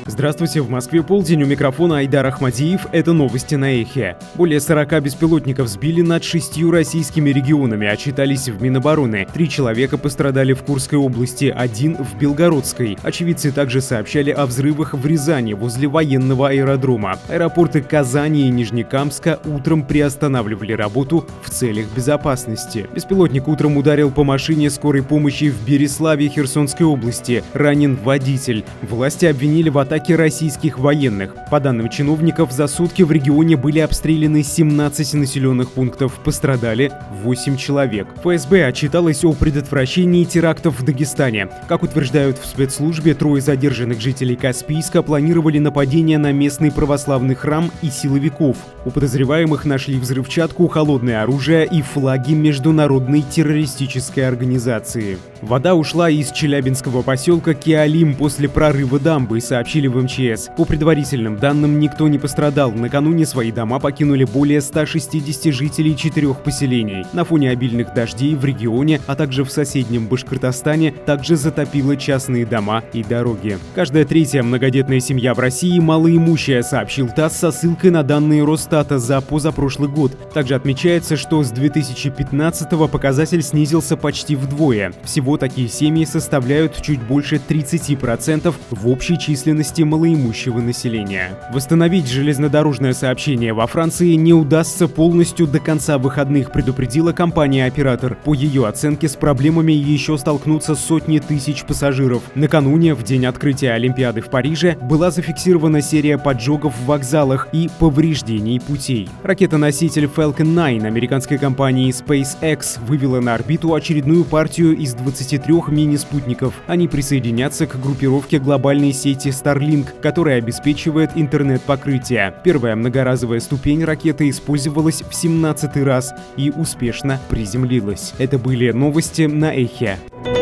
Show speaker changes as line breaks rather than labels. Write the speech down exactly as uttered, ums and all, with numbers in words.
Здравствуйте, в Москве полдень, у микрофона Айдар Ахмадиев, это новости на Эхе. Более сорока беспилотников сбили над шестью российскими регионами, отчитались в Минобороны. Три человека пострадали в Курской области, один в Белгородской. Очевидцы также сообщали о взрывах в Рязани возле военного аэродрома. Аэропорты Казани и Нижнекамска утром приостанавливали работу в целях безопасности. Беспилотник утром ударил по машине скорой помощи в Береславе Херсонской области. Ранен водитель. Власти обвинили в атаке российских военных. По данным чиновников, за сутки в регионе были обстреляны семнадцать населенных пунктов, пострадали восемь человек. ФСБ отчиталась о предотвращении терактов в Дагестане. Как утверждают в спецслужбе, трое задержанных жителей Каспийска планировали нападение на местный православный храм и силовиков. У подозреваемых нашли взрывчатку, холодное оружие и флаги международной террористической организации. Вода ушла из челябинского поселка Киалим после прорыва дамбы, сообщили в МЧС. По предварительным данным, никто не пострадал. Накануне свои дома покинули более ста шестидесяти жителей четырех поселений. На фоне обильных дождей в регионе, а также в соседнем Башкортостане, также затопило частные дома и дороги. Каждая третья многодетная семья в России малоимущая, сообщил ТАСС со ссылкой на данные Росстата за позапрошлый год. Также отмечается, что с две тысячи пятнадцатого показатель снизился почти вдвое. Всего такие семьи составляют чуть больше тридцати процентов в общей численности малоимущего населения. Восстановить железнодорожное сообщение во Франции не удастся полностью до конца выходных, предупредила компания-оператор. По ее оценке, с проблемами еще столкнутся сотни тысяч пассажиров. Накануне, в день открытия Олимпиады в Париже, была зафиксирована серия поджогов в вокзалах и повреждений путей. Ракета-носитель Falcon девять американской компании SpaceX вывела на орбиту очередную партию из двадцати трёх мини-спутников. Они присоединятся к группировке глобальной сети Starlink, которая обеспечивает интернет-покрытие. Первая многоразовая ступень ракеты использовалась в семнадцатый раз и успешно приземлилась. Это были новости на Эхе.